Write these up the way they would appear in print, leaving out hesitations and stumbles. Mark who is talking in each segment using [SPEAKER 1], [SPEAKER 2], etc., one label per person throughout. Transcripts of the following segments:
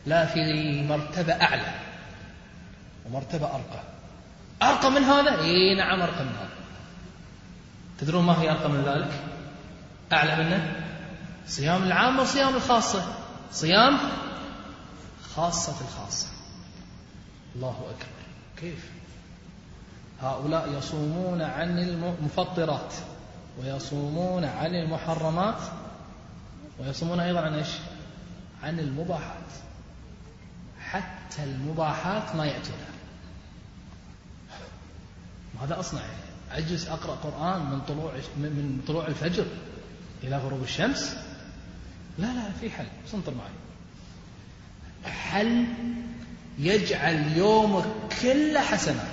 [SPEAKER 1] لا، في مرتبة أعلى ومرتبة أرقى من هذا. إيه نعم، أرقى من هذا. تدرون ما هي أرقى من ذلك؟ أعلى منه صيام العامة وصيام الخاصة. صيام خاصة الخاصة. الله أكبر. كيف هؤلاء يصومون عن المفطرات ويصومون عن المحرمات ويصومون أيضا عن إيش؟ عن المباحات. حتى المباحات ما يأتونها. ماذا أصنع؟ أجلس أقرأ قرآن من طلوع الفجر إلى غروب الشمس؟ لا، في حل. سنطر معي. حل يجعل يومك كله حسنات.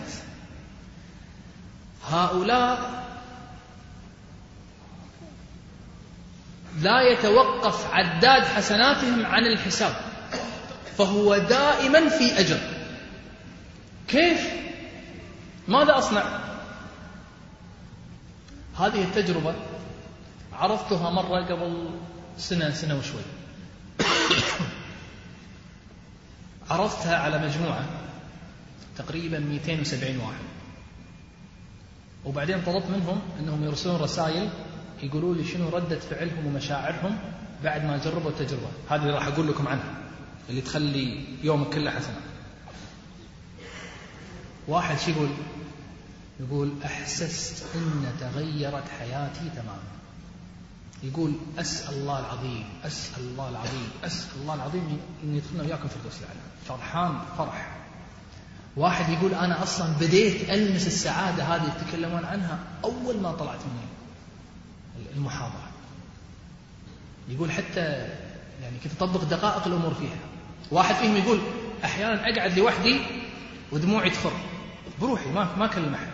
[SPEAKER 1] هؤلاء لا يتوقف عداد حسناتهم عن الحساب، فهو دائما في أجر. كيف؟ ماذا أصنع؟ هذه التجربة عرفتها مرة قبل سنة وشوي. عرفتها على مجموعة تقريبا 270 واحد، وبعدين طلبت منهم أنهم يرسلون رسائل يقولوا لي شنو ردة فعلهم ومشاعرهم بعد ما جربوا التجربة هذه اللي راح أقول لكم عنها، اللي تخلي يومك كله حسنة. واحد شي يقول أحسست أن تغيرت حياتي تماما. يقول أسأل الله العظيم أن يدخلنا وياكم في الدوس الأعلى. فرحان فرح. واحد يقول أنا أصلا بديت ألمس السعادة هذه يتكلمون عنها أول ما طلعت من المحاضرة. يقول حتى يعني كنت أطبق دقائق الأمور فيها. واحد فيهم يقول أحيانا أقعد لوحدي ودموعي تخر بروحي ما أكلم أحد.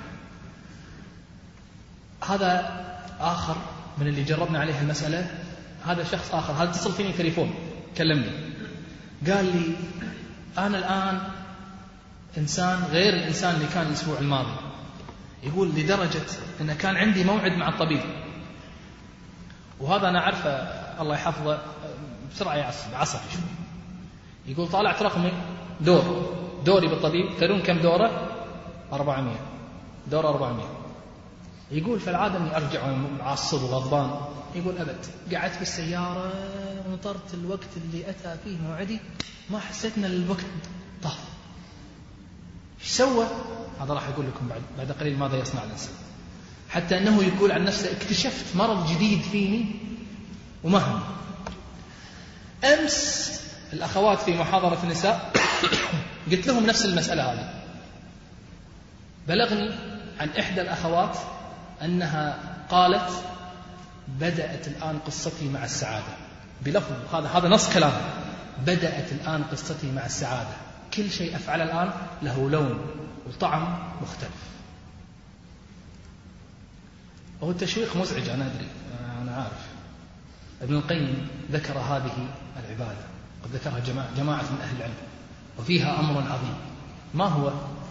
[SPEAKER 1] هذا آخر من اللي جربنا عليه المسألة. هذا شخص آخر، هذا اتصل فيني تليفون كلمني قال لي أنا الآن إنسان غير الإنسان اللي كان الأسبوع الماضي. يقول لدرجة أن كان عندي موعد مع الطبيب، وهذا أنا عارفه الله يحفظه بسرعة عصبي شوي. يقول طالعت رقمي دوري بالطبيب. تدرون كم دوره؟ 400 دور 400. يقول فالعادة أني أرجع معصب وغضبان. يقول أبد، قعدت بالسيارة ونطرت الوقت اللي أتى فيه موعدي، ما حسيت أن الوقت طاف. إيش سوى؟ هذا راح أقول لكم بعد قليل ماذا يصنع الإنسان. حتى أنه يقول عن نفسه اكتشفت مرض جديد فيني ومهم. أمس الأخوات في محاضرة النساء قلت لهم نفس المسألة هذه. بلغني عن إحدى الأخوات أنها قالت بدأت الآن قصتي مع السعادة، بلفظ هذا نص كلامه، بدأت الآن قصتي مع السعادة، كل شيء أفعله الآن له لون وطعم مختلف. وهو التشويق مزعج، أنا أدري، أنا عارف. ابن القيم ذكر هذه العبادة، قد ذكرها جماعة من أهل العلم، وفيها أمر عظيم. ما هو؟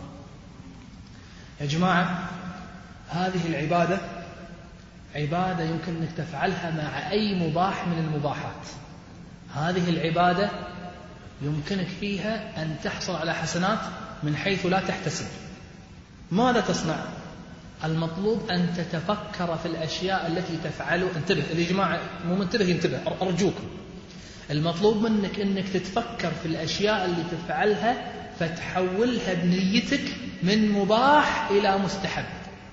[SPEAKER 1] يا جماعة، هذه العبادة عبادة يمكن أنك تفعلها مع أي مباح من المباحات. هذه العبادة يمكنك فيها أن تحصل على حسنات من حيث لا تحتسب. ماذا تصنع؟ المطلوب أن تتفكر في الأشياء التي تفعله. انتبه يا جماعة، مو منتبه ينتبه أرجوكم. المطلوب منك أنك تتفكر في الأشياء اللي تفعلها فتحولها بنيتك من مباح إلى مستحب.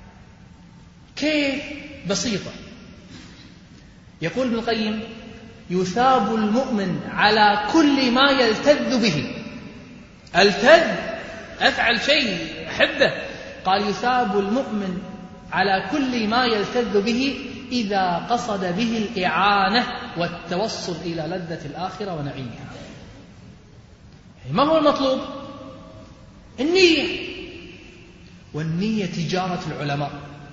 [SPEAKER 1] كيف؟ بسيطة. يقول ابن القيم يثاب المؤمن على كل ما يلتذ به. التذ، أفعل شيء أحبه. قال يثاب المؤمن على كل ما يلتذ به إذا قصد به الإعانة والتوصل إلى لذة الآخرة ونعيمها. ما هو المطلوب؟ النية. والنية تجارة العلماء.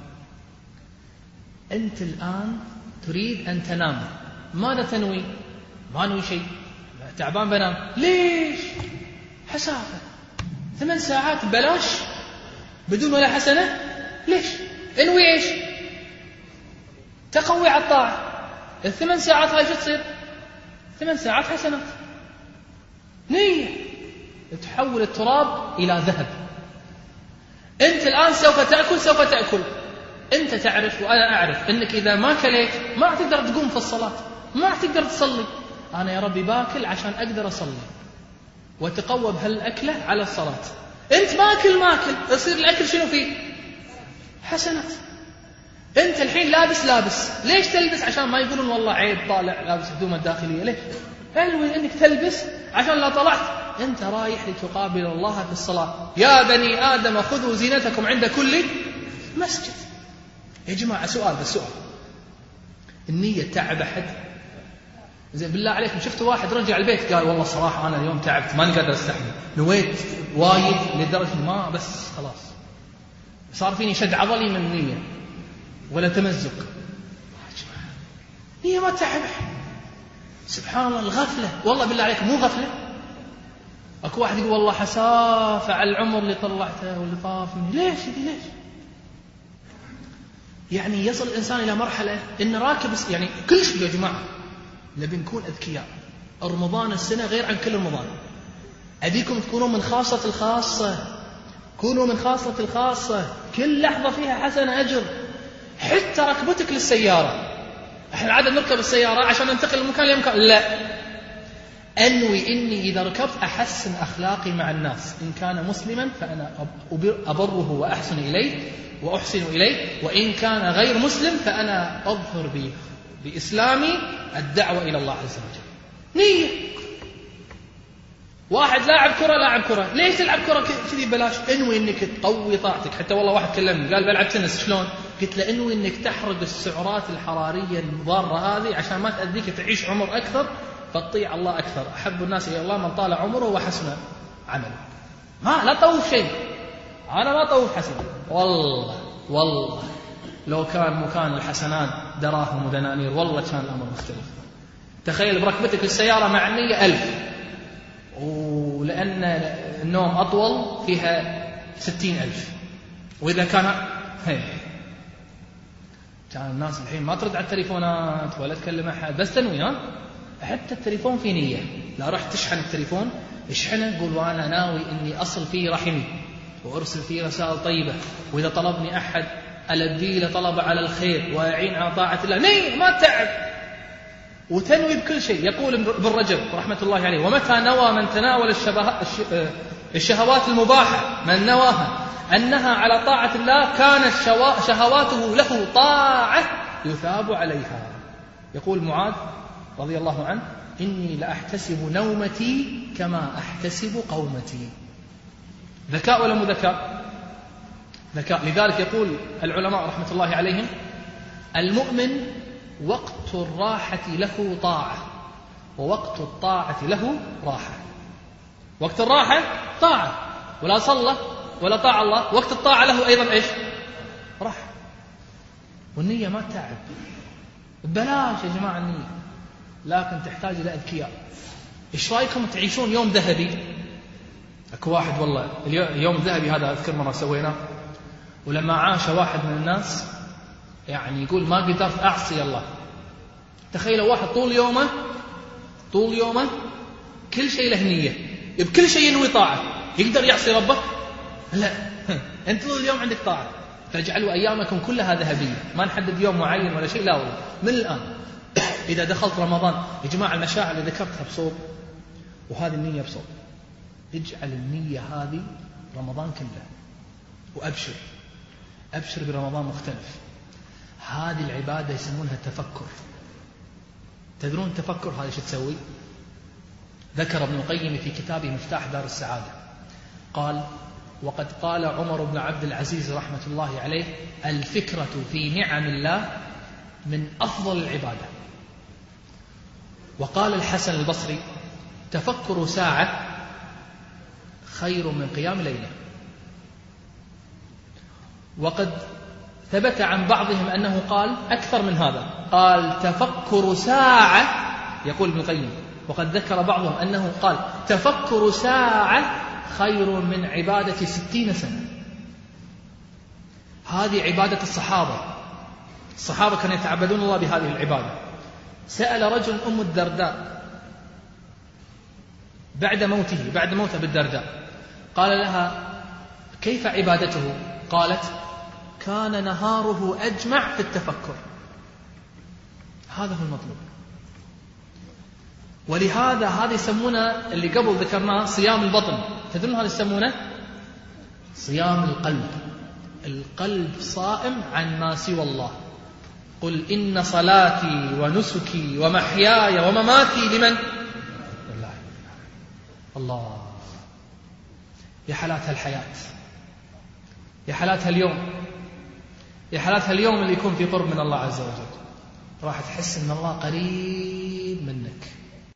[SPEAKER 1] أنت الآن تريد أن تنام، ماذا تنوي؟ ما نوي شيء، تعبان بنام. ليش؟ حسافة 8 ساعات بلاش بدون ولا حسنة. ليش؟ انوي ايش؟ تقوي على الطاعة. 8 ساعات هاي شو تصير؟ 8 ساعات حسنات. نية تحول التراب إلى ذهب. أنت الآن سوف تأكل، أنت تعرف وأنا أعرف أنك إذا ما كليت ما تقدر تقوم في الصلاة، ما تقدر تصلي. أنا يا ربي باكل عشان أقدر أصلي وتقوى بهالأكلة على الصلاة. أنت ماكل يصير الأكل شنو فيه؟ حسنات. أنت الحين لابس، ليش تلبس؟ عشان ما يقولون والله عيب طالع لابس هدومه الداخلية. ليش؟ حلو إنك تلبس عشان لا طلعت أنت رايح لتقابل الله في الصلاة. يا بني آدم خذوا زينتكم عند كل مسجد. يا جماعة سؤال، النية تعب أحد؟ زين بالله عليكم شفتوا واحد رجع البيت قال والله الصراحة أنا اليوم تعبت ماني قادر أستحمل، نويت وايد لدرجة ما بس خلاص صار فيني شد عضلي من النية ولا تمزق. نية ما تعب أحد. سبحان الله الغفلة، والله بالله عليكم مو غفلة. أكو واحد يقول والله حسافة على العمر اللي طلعته واللي طاف مني. ليش؟ يعني يصل الإنسان إلى مرحلة إن راكب يعني كل شيء. يا جماعة نبي نكون أذكياء. رمضان السنة غير عن كل رمضان. أبيكم تكونوا من خاصة الخاصة، كونوا من خاصة الخاصة. كل لحظة فيها حسنة أجر. حتى ركبتك للسيارة، احنا عادة نركب السيارة عشان ننتقل من مكان لمكان. لا، أنوي إني إذا ركبت أحسن أخلاقي مع الناس. إن كان مسلما فأنا أبره وأحسن إليه، وإن كان غير مسلم فأنا أظهر بإسلامي الدعوة إلى الله عز وجل. نية. واحد لاعب كرة، ليش تلعب كرة كذي بلاش؟ انوي انك تقوي طاقتك. حتى والله واحد كلمني قال بلعب تنس، شلون؟ قلت له انوي انك تحرق السعرات الحرارية المضارة هذه عشان ما تأذيك تعيش عمر أكثر فتطيع الله أكثر. أحب الناس إلى الله من طال عمره وحسن عمله. لا طوف شيء، أنا ما طوف حسن. والله لو كان مكان الحسنات دراهم ودنانير والله كان الأمر مختلف. تخيل بركبتك السيارة مع النية 1000، ولأن النوم أطول فيها 60,000. وإذا كان الناس الحين ما ترد على التليفونات ولا تكلم أحد، بس تنوي. حتى التليفون في نية. لا رح تشحن التليفون، اشحنه قول وأنا ناوي إني أصل فيه رحمي وأرسل فيه رسائل طيبة، وإذا طلبني أحد ألبي له طلب على الخير وأعين على طاعة الله. نية ما تعب. وتنوي بكل شيء. يقول ابن رجب رحمة الله عليه: ومتى نوى من تناول الشهوات المباحة من نواها أنها على طاعة الله كانت شهواته له طاعة يثاب عليها. يقول معاذ رضي الله عنه: إني لأحتسب نومتي كما أحتسب قومتي. ذكاء ولا مو ذكاء؟ ذكاء. لذلك يقول العلماء رحمة الله عليهم: المؤمن وقت الراحة له طاعة ووقت الطاعة له راحة. وقت الراحة طاعة، ولا صلى ولا طاع الله. وقت الطاعة له أيضا إيش؟ راحة. والنية ما تعب. بلاش يا جماعة النية، لكن تحتاج إلى أذكياء. إيش رأيكم تعيشون يوم ذهبي؟ أكو واحد والله اليوم الذهبي هذا أذكر مرة سويناه، ولما عاش واحد من الناس يعني يقول ما قدرت أعصي الله. تخيلوا واحد طول يومه كل شيء له نية، بكل شيء ينوي طاعة. يقدر يعصي ربه؟ لا. أنت طول اليوم عندك طاعة. فاجعلوا أيامكم كلها ذهبية. ما نحدد يوم معين ولا شيء، لا والله من الآن. إذا دخلت رمضان يا جماعة المشاعر اللي ذكرتها بصوب، وهذه النية بصوب. اجعل النية هذه رمضان كله، وأبشر برمضان مختلف. هذه العبادة يسمونها التفكر. تدرون التفكر هذا شو تسوي؟ ذكر ابن القيم في كتابه مفتاح دار السعادة قال: وقد قال عمر بن عبد العزيز رحمة الله عليه: الفكرة في نعم الله من أفضل العبادة. وقال الحسن البصري: تفكر ساعة خير من قيام ليلة. وقد ثبت عن بعضهم أنه قال أكثر من هذا، قال تفكر ساعة. يقول ابن القيم: وقد ذكر بعضهم أنه قال تفكر ساعة خير من عبادة 60 سنة. هذه عبادة الصحابة كانوا يتعبدون الله بهذه العبادة. سأل رجل أم الدرداء بعد موته، بعد موت أبي الدرداء، قال لها كيف عبادته؟ قالت كان نهاره أجمع في التفكر. هذا هو المطلوب. ولهذا هذا يسمونه اللي قبل ذكرناه صيام البطن. تدرون هذا يسمونه صيام القلب. القلب صائم عن ما سوى الله. قل إن صلاتي ونسكي ومحياي ومماتي لمن؟ لله. الله، يا حالاتها الحياة، يا حالاتها اليوم، يا حالاتها اليوم اللي يكون في قرب من الله عز وجل، راح تحس أن الله قريب منك.